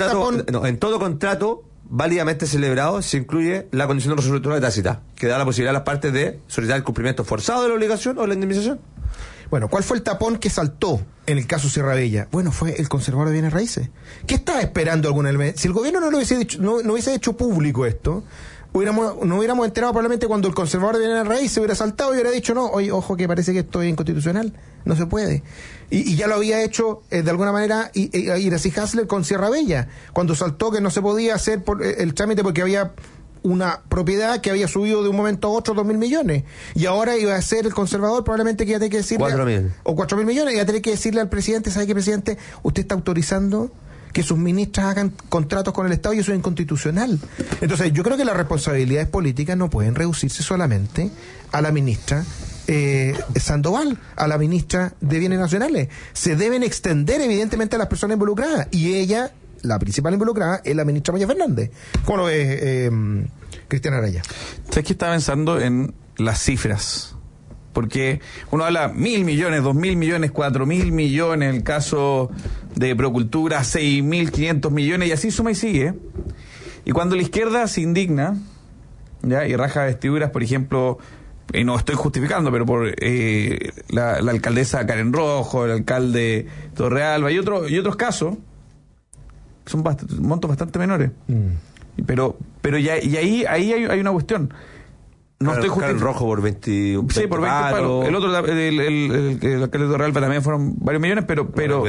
En todo contrato válidamente celebrado se incluye la condición resolutoria tácita, que da la posibilidad a las partes de solicitar el cumplimiento forzado de la obligación o la indemnización. Bueno, ¿cuál fue el tapón que saltó en el caso Sierra Bella? Bueno, fue el conservador de bienes raíces. ¿Qué estaba esperando algún elemento? Si el gobierno no hubiese hecho público esto, no hubiéramos enterado probablemente cuando el conservador de bienes raíces hubiera saltado y hubiera dicho, no, oye, ojo que parece que esto es inconstitucional, no se puede. Y ya lo había hecho de alguna manera Iracy Hasler con Sierra Bella, cuando saltó que no se podía hacer el trámite porque había una propiedad que había subido de un momento a otro 2.000 millones y ahora iba a ser el conservador probablemente que iba a tener que decirle 4.000 millones y iba a tener que decirle al presidente, ¿sabe qué, presidente? Usted está autorizando que sus ministras hagan contratos con el Estado y eso es inconstitucional. Entonces yo creo que las responsabilidades políticas no pueden reducirse solamente a la ministra Sandoval, a la ministra de Bienes Nacionales. Se deben extender evidentemente a las personas involucradas y ella, la principal involucrada, es la ministra Maya Fernández. ¿Cómo lo ves, Cristian Araya? ¿Sabes que estaba pensando en las cifras? Porque uno habla 1.000 millones, 2.000 millones, 4.000 millones, en el caso de Procultura 6.500 millones, y así suma y sigue. Y cuando la izquierda se indigna, ¿ya? Y raja vestiduras, por ejemplo, y no estoy justificando, pero por la alcaldesa Karen Rojo, el alcalde Torrealba y otros casos, son montos bastante menores. Pero ahí hay una cuestión. No estoy Karen Rojo por 20 sí, por 20 palos. El otro, el alcalde de Torrealba también fueron varios millones, pero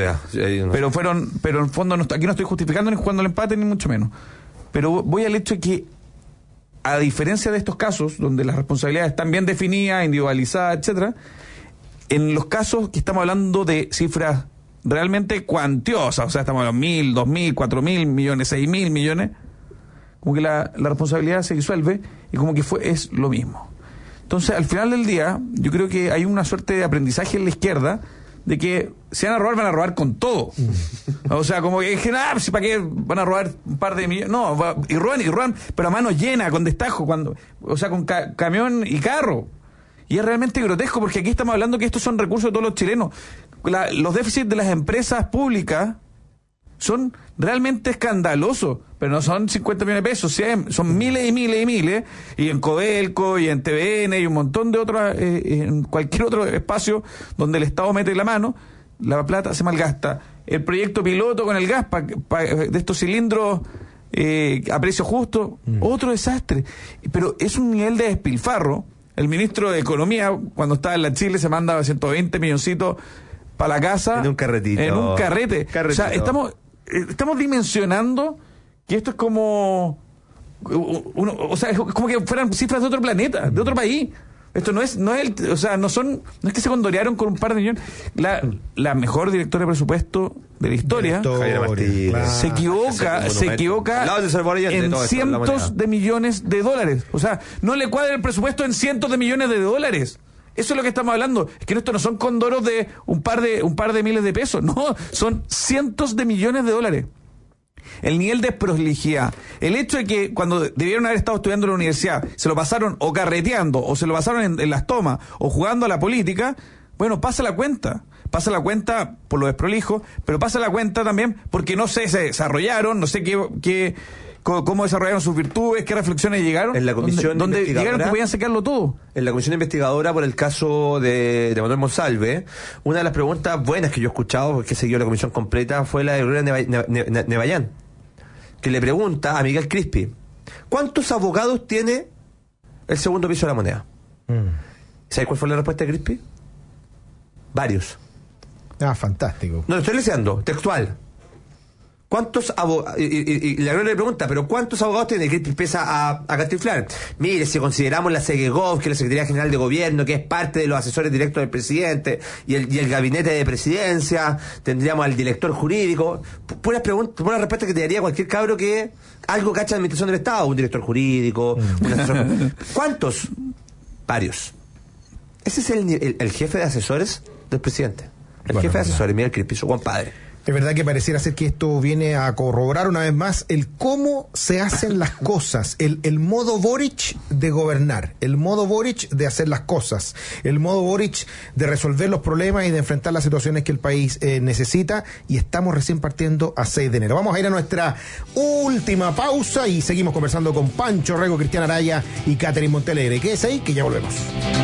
en el fondo aquí no estoy justificando ni jugando el empate ni mucho menos. Pero voy al hecho de que, a diferencia de estos casos donde las responsabilidades están bien definidas, individualizadas, etcétera, en los casos que estamos hablando de cifras realmente cuantiosas, o sea, estamos hablando de 1.000, 2.000, 4.000 millones, 6.000 millones, como que la responsabilidad se disuelve y como que es lo mismo. Entonces, al final del día, yo creo que hay una suerte de aprendizaje en la izquierda de que si van a robar con todo. O sea, como que dijeron, si para qué van a robar un par de millones. No, y roban, pero a mano llena, con destajo, con camión y carro. Y es realmente grotesco, porque aquí estamos hablando que estos son recursos de todos los chilenos. Los déficits de las empresas públicas son realmente escandalosos, pero no son 50 millones de pesos, son miles y miles y miles, y en Codelco, y en TVN, y un montón de otros, en cualquier otro espacio donde el Estado mete la mano, la plata se malgasta. El proyecto piloto con el gas de estos cilindros a precio justo, otro desastre. Pero es un nivel de despilfarro. El ministro de Economía, cuando estaba en la Chile, se manda 120 milloncitos para la casa. En un carretito. En un carrete. O sea, estamos dimensionando que esto es como es como que fueran cifras de otro planeta, de otro país. Esto no es que se condorearon con un par de millones. La mejor directora de presupuesto de la historia se equivoca en cientos de millones de dólares. O sea, no le cuadra el presupuesto en cientos de millones de dólares. Eso es lo que estamos hablando. Es que esto no son condoros de un par de miles de pesos. No, son cientos de millones de dólares. El nivel de prolijidad. El hecho de que cuando debieron haber estado estudiando en la universidad, se lo pasaron o carreteando, o se lo pasaron en las tomas, o jugando a la política, bueno, pasa la cuenta. Pasa la cuenta por lo desprolijo, pero pasa la cuenta también porque no sé, se desarrollaron, no sé cómo desarrollaron sus virtudes, qué reflexiones llegaron. En la comisión donde llegaron que podían sacarlo todo. En la comisión investigadora por el caso de Manuel Monsalve, una de las preguntas buenas que yo he escuchado, porque he seguido la comisión completa, fue la de Gloria Nevallán, que le pregunta a Miguel Crispi, ¿cuántos abogados tiene el segundo piso de la moneda? ¿Sabes cuál fue la respuesta de Crispi? Varios. Fantástico. No, lo estoy leyendo, textual. ¿Cuántos abogados? Y la Gloria le pregunta, ¿pero cuántos abogados tiene? Que empieza a cantinflar. Mire, si consideramos la SEGEGOV, que es la Secretaría General de Gobierno, que es parte de los asesores directos del presidente, y el gabinete de presidencia, tendríamos al director jurídico. Puras preguntas, buenas respuestas que te daría cualquier cabro que algo cacha de administración del Estado. Un director jurídico, un asesor. ¿Cuántos? Varios. Ese es el jefe de asesores del presidente. El jefe de asesores, Miguel Crispi, su compadre. Es verdad que pareciera ser que esto viene a corroborar una vez más el cómo se hacen las cosas, el modo Boric de gobernar, el modo Boric de hacer las cosas, el modo Boric de resolver los problemas y de enfrentar las situaciones que el país necesita, y estamos recién partiendo a 6 de enero. Vamos a ir a nuestra última pausa y seguimos conversando con Pancho Rego, Cristian Araya y Catherine Montealegre. Quédese ahí que ya volvemos.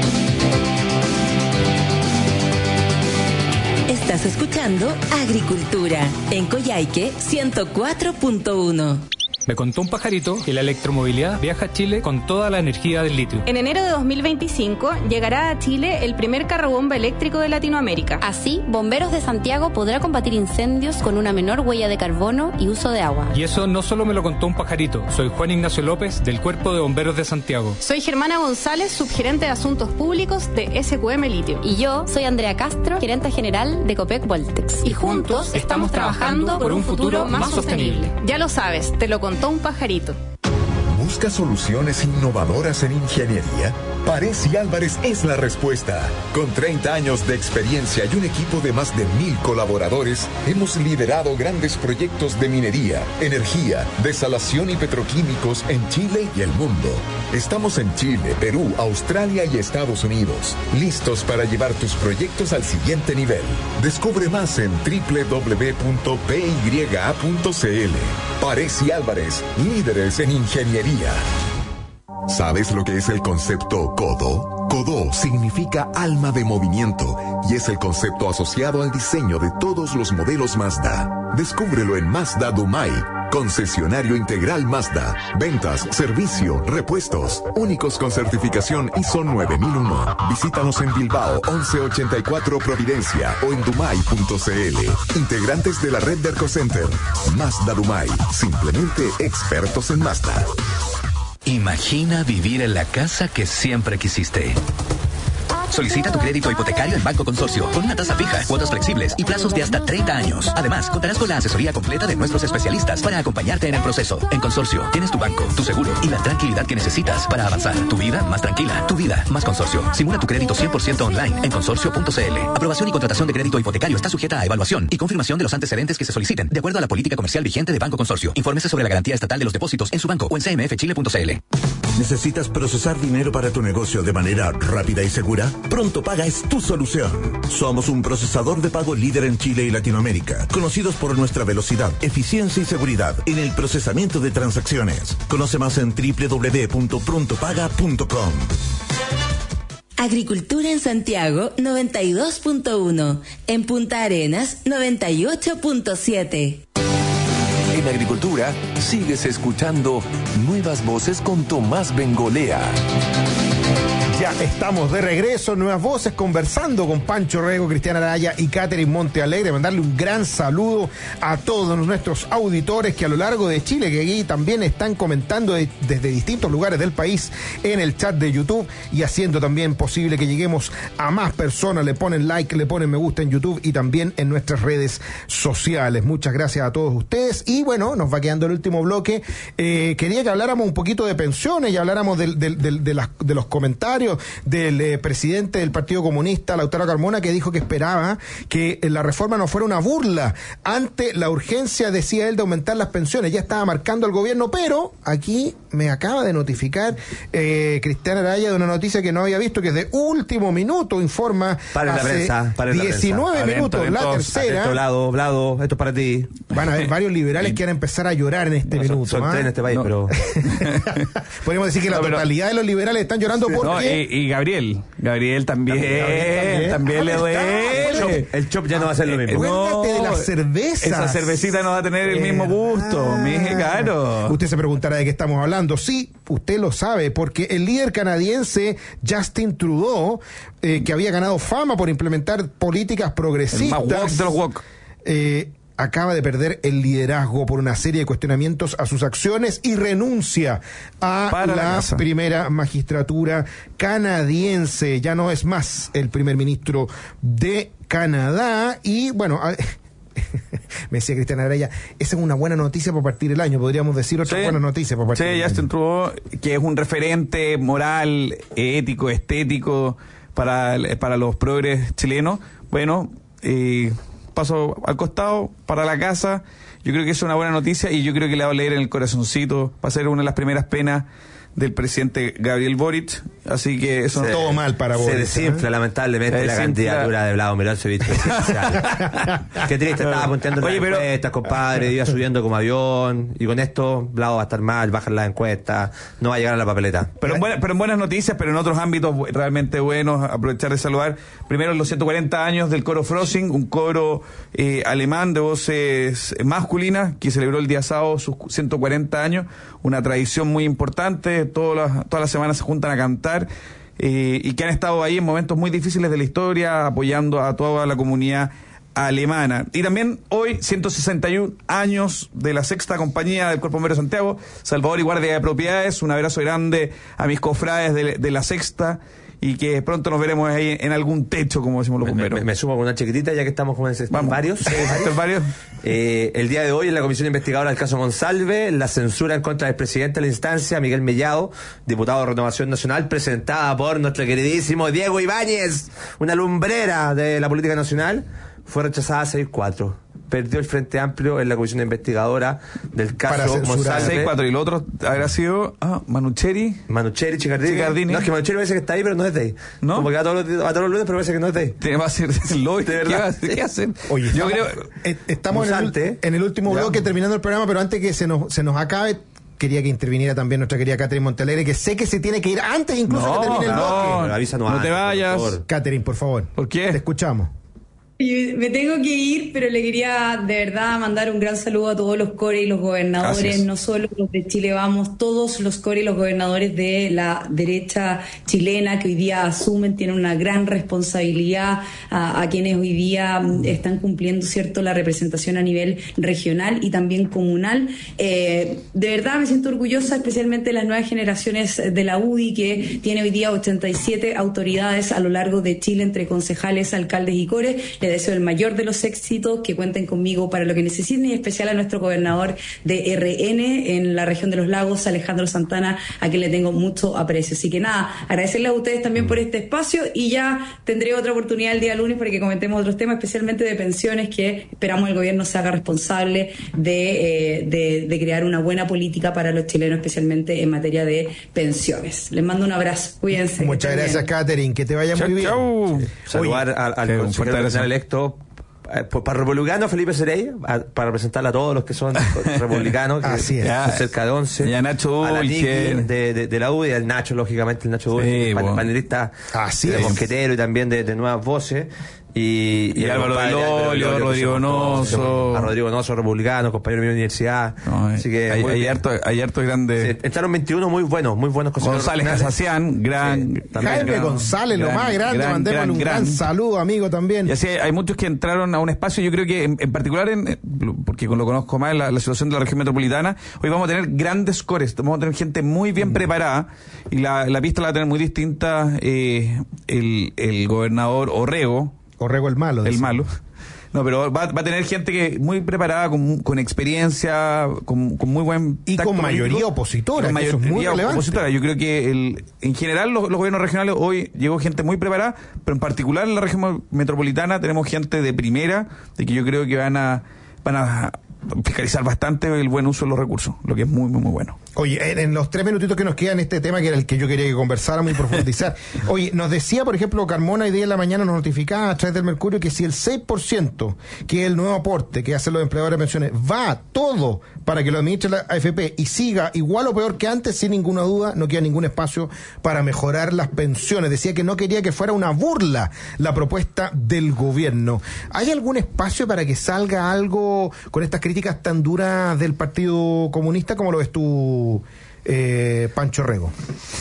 Estás escuchando Agricultura en Coyhaique 104.1. Me contó un pajarito que la electromovilidad viaja a Chile con toda la energía del litio. En enero de 2025 llegará a Chile el primer carrobomba eléctrico de Latinoamérica. Así, Bomberos de Santiago podrá combatir incendios con una menor huella de carbono y uso de agua. Y eso no solo me lo contó un pajarito. Soy Juan Ignacio López, del Cuerpo de Bomberos de Santiago. Soy Germana González, subgerente de Asuntos Públicos de SQM Litio. Y yo soy Andrea Castro, gerente general de Copec Voltex. Y juntos estamos trabajando por un futuro más sostenible. Ya lo sabes, te lo contó un pajarito. ¿Busca soluciones innovadoras en ingeniería? Parés y Álvarez es la respuesta. Con 30 años de experiencia y un equipo de más de 1,000 colaboradores, hemos liderado grandes proyectos de minería, energía, desalación y petroquímicos en Chile y el mundo. Estamos en Chile, Perú, Australia y Estados Unidos, listos para llevar tus proyectos al siguiente nivel. Descubre más en www.pya.cl. Parés y Álvarez, líderes en ingeniería. ¿Sabes lo que es el concepto CODO? CODO significa alma de movimiento y es el concepto asociado al diseño de todos los modelos Mazda. Descúbrelo en Mazda Dumai, concesionario integral Mazda. Ventas, servicio, repuestos, únicos con certificación ISO 9001. Visítanos en Bilbao 1184 Providencia o en dumai.cl. Integrantes de la red de Ercocenter. Mazda Dumai, simplemente expertos en Mazda. Imagina vivir en la casa que siempre quisiste. Solicita tu crédito hipotecario en Banco Consorcio, con una tasa fija, cuotas flexibles y plazos de hasta 30 años. Además, contarás con la asesoría completa de nuestros especialistas para acompañarte en el proceso. En Consorcio, tienes tu banco, tu seguro y la tranquilidad que necesitas para avanzar. Tu vida más tranquila, tu vida más Consorcio. Simula tu crédito 100% online en consorcio.cl. Aprobación y contratación de crédito hipotecario está sujeta a evaluación y confirmación de los antecedentes que se soliciten, de acuerdo a la política comercial vigente de Banco Consorcio. Infórmese sobre la garantía estatal de los depósitos en su banco o en cmfchile.cl. ¿Necesitas procesar dinero para tu negocio de manera rápida y segura? Pronto Paga es tu solución. Somos un procesador de pago líder en Chile y Latinoamérica, conocidos por nuestra velocidad, eficiencia y seguridad en el procesamiento de transacciones. Conoce más en www.prontopaga.com. Agricultura en Santiago 92.1, en Punta Arenas 98.7. En Agricultura sigues escuchando Nuevas Voces con Tomás Bengolea. Ya estamos de regreso, Nuevas Voces, conversando con Pancho Rego, Cristian Araya y Catherine Montealegre. Mandarle un gran saludo a todos nuestros auditores que a lo largo de Chile, que aquí también están comentando desde distintos lugares del país en el chat de YouTube y haciendo también posible que lleguemos a más personas. Le ponen like, le ponen me gusta en YouTube y también en nuestras redes sociales. Muchas gracias a todos ustedes. Y bueno, nos va quedando el último bloque. Quería que habláramos un poquito de pensiones y habláramos de los comentarios del presidente del Partido Comunista, Lautaro Carmona, que dijo que esperaba que la reforma no fuera una burla ante la urgencia, decía él, de aumentar las pensiones. Ya estaba marcando el gobierno, pero aquí me acaba de notificar Cristian Araya de una noticia que no había visto, que es de último minuto, informa para hace la prensa, para 19 minutos, la tercera. Blado, esto es para ti. Van a haber varios liberales que van a empezar a llorar en este minuto. Son tres en este país, pero... Podríamos decir que la totalidad de los liberales están llorando porque... Y Gabriel también le duele. El chop ya no va a ser lo mismo. Acuérdate de las cervezas. Esa cervecita no va a tener el mismo gusto, claro. Usted se preguntará de qué estamos hablando. Sí, usted lo sabe, porque el líder canadiense Justin Trudeau, que había ganado fama por implementar políticas progresistas, el más woke de los woke, acaba de perder el liderazgo por una serie de cuestionamientos a sus acciones y renuncia a la primera magistratura canadiense. Ya no es más el primer ministro de Canadá. Y bueno, me decía Cristian Araya, esa es una buena noticia para partir el año. Podríamos decir otra buena noticia para partir el año. Justin Trudeau, que es un referente moral, ético, estético para los progres chilenos. Bueno, paso al costado, para la casa. Yo creo que es una buena noticia y yo creo que le va a leer en el corazoncito. Va a ser una de las primeras penas del presidente Gabriel Boric, así que eso no todo mal para Boric. Se desinfla lamentablemente la candidatura de Vlado Milosevic. Qué triste, estaba apuntando las encuestas, compadre, iba subiendo como avión, y con esto Vlado va a estar mal, bajan las encuestas, no va a llegar a la papeleta. Pero en buenas noticias, pero en otros ámbitos realmente buenos, aprovechar de saludar primero los 140 años del coro Frosin, un coro alemán de voces masculinas que celebró el día sábado sus 140 años, una tradición muy importante. Todas las semanas se juntan a cantar y que han estado ahí en momentos muy difíciles de la historia, apoyando a toda la comunidad alemana. Y también hoy, 161 años de la sexta compañía del Cuerpo Bombero de Santiago, Salvador y Guardia de Propiedades. Un abrazo grande a mis cofrades de la sexta, y que pronto nos veremos ahí en algún techo, como decimos los bomberos. Me sumo con una chiquitita, ya que estamos con varios. varios. El día de hoy, en la comisión investigadora del caso Monsalve, la censura en contra del presidente de la instancia, Miguel Mellado, diputado de Renovación Nacional, presentada por nuestro queridísimo Diego Ibáñez, una lumbrera de la política nacional, fue rechazada 6-4. Perdió el Frente Amplio en la comisión investigadora del caso Monsalve. 6-4, y lo otro habrá sido Manucheri, Chicardini. No, es que Manucheri parece que está ahí, pero no es de ahí. ¿No? Como que va todos los lunes, pero parece que no es de ahí. Va a ser el lobby, de verdad. ¿Qué hacen? Oye, yo creo estamos en el último bloque, terminando el programa, pero antes que se nos acabe, quería que interviniera también nuestra querida Catherine Montalegre, que sé que se tiene que ir antes incluso que termine el bloque. Avísanos no te vayas. Catherine, por favor. ¿Por qué? Te escuchamos. Me tengo que ir, pero le quería de verdad mandar un gran saludo a todos los core y los gobernadores, Gracias. no solo los de Chile Vamos, todos los core y los gobernadores de la derecha chilena que hoy día asumen, tienen una gran responsabilidad, a quienes hoy día están cumpliendo, cierto, la representación a nivel regional y también comunal. De verdad me siento orgullosa, especialmente de las nuevas generaciones de la UDI, que tiene hoy día 87 autoridades a lo largo de Chile, entre concejales, alcaldes y cores. Le deseo el mayor de los éxitos, que cuenten conmigo para lo que necesiten, y en especial a nuestro gobernador de RN en la región de los lagos, Alejandro Santana, a quien le tengo mucho aprecio. Así que nada, agradecerles a ustedes también por este espacio, y ya tendré otra oportunidad el día lunes para que comentemos otros temas, especialmente de pensiones, que esperamos el gobierno se haga responsable de crear una buena política para los chilenos, especialmente en materia de pensiones. Les mando un abrazo, cuídense. Muchas gracias, Catherine, que te vaya muy bien. Chau. Saludar al consejero nacional electo para republicano Felipe Serey, para representar a todos los que son republicanos, que así es. Son cerca de 11, y a Nacho a la Niki Dulce de la UDI, al Nacho, lógicamente, el Nacho Dulce, panelista de Mosquetero y también de Nuevas Voces, y Álvaro del Olio, Rodrigo Noso, a Rodrigo Noso, republicano, compañero de mi universidad. Así que hay harto grande. Entraron 21 muy buenos González Casacián, Jaime González, lo más grande, mandémosle un gran saludo, amigo, también. Y así hay muchos que entraron a un espacio. Yo creo que en particular, porque lo conozco más, la situación de la región metropolitana, hoy vamos a tener grandes cores, vamos a tener gente muy bien preparada, y la pista la va a tener muy distinta el gobernador Orrego el malo. No, pero va a tener gente que muy preparada, con experiencia, con muy buen y con mayoría opositora, con eso es muy relevante. Opositora. Yo creo que en general los gobiernos regionales hoy llegó gente muy preparada, pero en particular en la región metropolitana tenemos gente de primera, de que yo creo que van a fiscalizar bastante el buen uso de los recursos, lo que es muy, muy, muy bueno. Oye, en los 3 minutitos que nos quedan, este tema que era el que yo quería que conversáramos y profundizar. Oye, nos decía, por ejemplo, Carmona, hoy día en la mañana nos notificaba a través del Mercurio que si el 6%, que es el nuevo aporte que hacen los empleadores de pensiones, va todo para que lo administre la AFP y siga igual o peor que antes, sin ninguna duda, no queda ningún espacio para mejorar las pensiones. Decía que no quería que fuera una burla la propuesta del gobierno. ¿Hay algún espacio para que salga algo con estas críticas tan duras del Partido Comunista? ¿Cómo lo ves tú, Pancho Rego?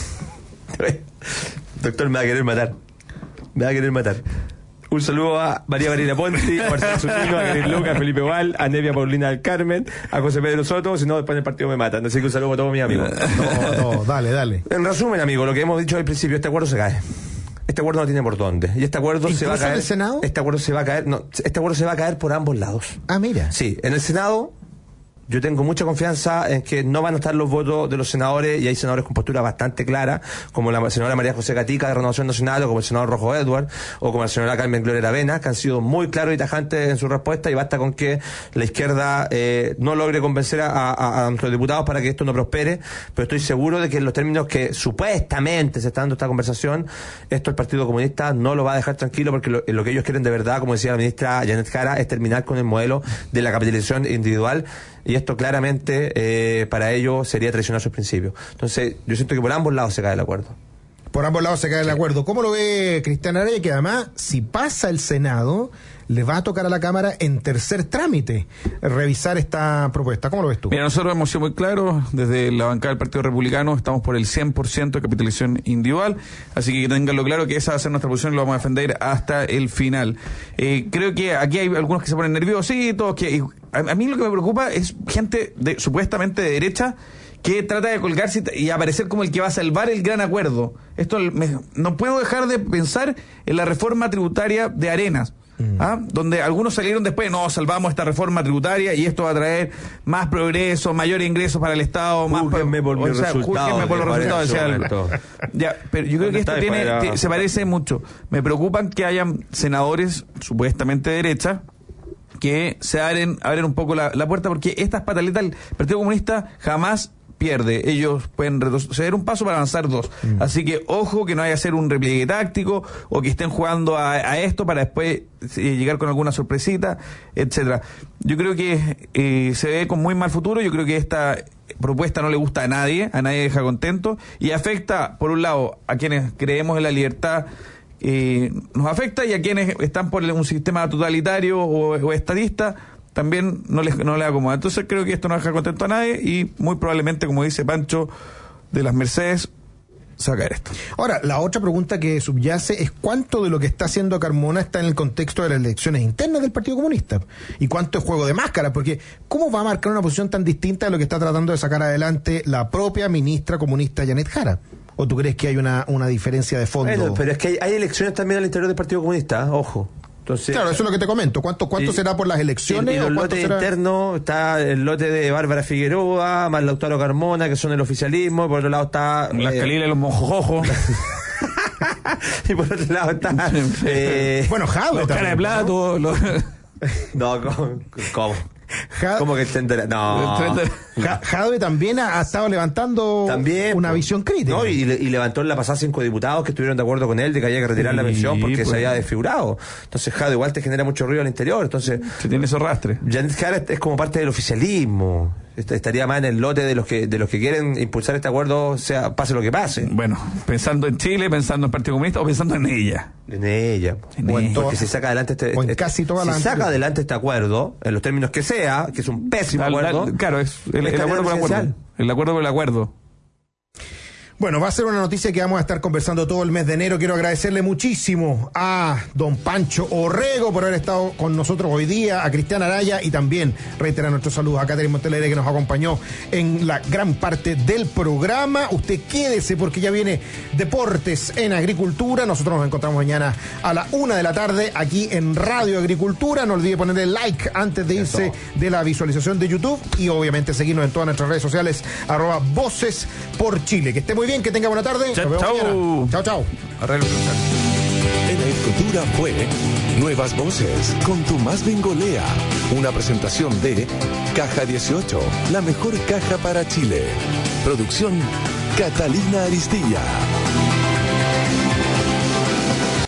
Doctor, me va a querer matar. Un saludo a María Marina Ponti, a Marcelo Sutino, a Gabriel Lucas, a Felipe Oval, a Nevia Paulina del Carmen, a José Pedro Soto, si no después del partido me matan. Así que un saludo a todos mis amigos. No, dale. En resumen, amigo, lo que hemos dicho al principio, este acuerdo se cae. Este acuerdo no tiene por dónde. Y este acuerdo se va a caer. ¿En el Senado? Este acuerdo se va a caer por ambos lados. Ah, mira. Sí, en el Senado yo tengo mucha confianza en que no van a estar los votos de los senadores, y hay senadores con postura bastante clara, como la senadora María José Gatica de Renovación Nacional, o como el senador Rojo Edward, o como la senadora Carmen Gloria Aravena, que han sido muy claros y tajantes en su respuesta, y basta con que la izquierda no logre convencer a nuestros diputados para que esto no prospere, pero estoy seguro de que en los términos que supuestamente se está dando esta conversación, esto el Partido Comunista no lo va a dejar tranquilo, porque lo que ellos quieren de verdad, como decía la ministra Janet Jara, es terminar con el modelo de la capitalización individual, y esto claramente para ellos sería traicionar sus principios. Entonces yo siento que por ambos lados se cae el acuerdo. Por ambos lados se cae el acuerdo. ¿Cómo lo ve Cristian Araya? Que además, si pasa el Senado, le va a tocar a la Cámara en tercer trámite revisar esta propuesta. ¿Cómo lo ves tú? Mira, nosotros hemos sido muy claros, desde la bancada del Partido Republicano estamos por el 100% de capitalización individual, así que tenganlo claro que esa va a ser nuestra posición y lo vamos a defender hasta el final. Creo que aquí hay algunos que se ponen nerviositos, a mí lo que me preocupa es gente supuestamente de derecha que trata de colgarse y aparecer como el que va a salvar el gran acuerdo. No puedo dejar de pensar en la reforma tributaria de Arenas, donde algunos salieron después, no, salvamos esta reforma tributaria y esto va a traer más progreso, mayor ingreso para el Estado, júzguenme por los resultados. Ya, pero yo creo que esto se parece mucho. Me preocupan que hayan senadores supuestamente de derecha que se abren un poco la puerta, porque estas pataletas el Partido Comunista jamás pierde. Ellos pueden retroceder un paso para avanzar dos. Así que ojo que no vaya a ser un repliegue táctico o que estén jugando a esto para después llegar con alguna sorpresita, etcétera. Yo creo que se ve con muy mal futuro. Yo creo que esta propuesta no le gusta a nadie deja contento y afecta, por un lado, a quienes creemos en la libertad, nos afecta, y a quienes están por un sistema totalitario o estadista también no les acomoda. Entonces creo que esto no deja contento a nadie y muy probablemente, como dice Pancho de las Mercedes, se va a caer esto. Ahora, la otra pregunta que subyace es cuánto de lo que está haciendo Carmona está en el contexto de las elecciones internas del Partido Comunista y cuánto es juego de máscara, porque ¿cómo va a marcar una posición tan distinta de lo que está tratando de sacar adelante la propia ministra comunista Janet Jara? ¿O tú crees que hay una diferencia de fondo? Bueno, pero es que hay elecciones también al interior del Partido Comunista, ojo. Entonces, claro, eso es lo que te comento. ¿Cuánto será por las elecciones? Y los lotes internos, está el lote de Bárbara Figueroa, más Lautaro Carmona, que son el oficialismo, y por otro lado está... Las Calilas y los Mojojojos. Y por otro lado está... bueno, Jadwe. Los cara de plato. No, ¿cómo? ¿Cómo que extenderá? No. Jadwe también ha estado levantando una visión crítica. No, y levantó en la pasada 5 diputados que estuvieron de acuerdo con él de que había que retirar la pensión porque se había desfigurado. Entonces Jadwe igual te genera mucho ruido al interior. Entonces se tiene esos rastres. Janet Jara es como parte del oficialismo. Estaría más en el lote de los que quieren impulsar este acuerdo, pase lo que pase. Bueno, pensando en Chile, pensando en el Partido Comunista o pensando en ella. En ella. Porque si saca adelante casi toda si saca adelante este acuerdo, en los términos que sea, que es un pésimo acuerdo. Claro, es el acuerdo por el acuerdo. El acuerdo por el acuerdo. Bueno, va a ser una noticia que vamos a estar conversando todo el mes de enero. Quiero agradecerle muchísimo a don Pancho Orrego por haber estado con nosotros hoy día, a Cristian Araya, y también reiterar nuestros saludos a Catherine Montelere, que nos acompañó en la gran parte del programa. Usted quédese porque ya viene Deportes en Agricultura. Nosotros nos encontramos mañana a la 1 de la tarde aquí en Radio Agricultura. No olvide ponerle like antes de irse de la visualización de YouTube y obviamente seguirnos en todas nuestras redes sociales @Voces por Chile. Que esté muy bien, que tenga buena tarde. Chao. Chao. En Agricultura fue Nuevas Voces con Tomás Bengolea. Una presentación de Caja 18, la mejor caja para Chile. Producción Catalina Aristilla.